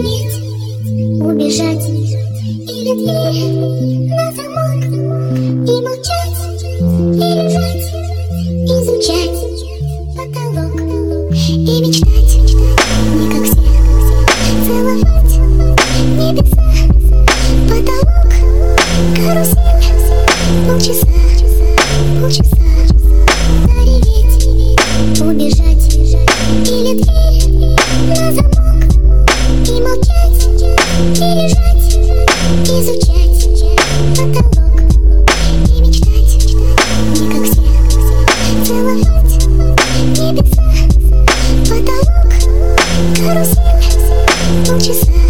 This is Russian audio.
нет, убежать или дверь на замок, и молчать, и лежать, изучать потолок и мечтать, не как все, целовать небеса, потолок, карусель, полчаса, зареветь, убежать или дверь на замок, и молчать, и лежать, изучать потолок и мечтать, не как все, целовать небеса, потолок, карусель, полчаса.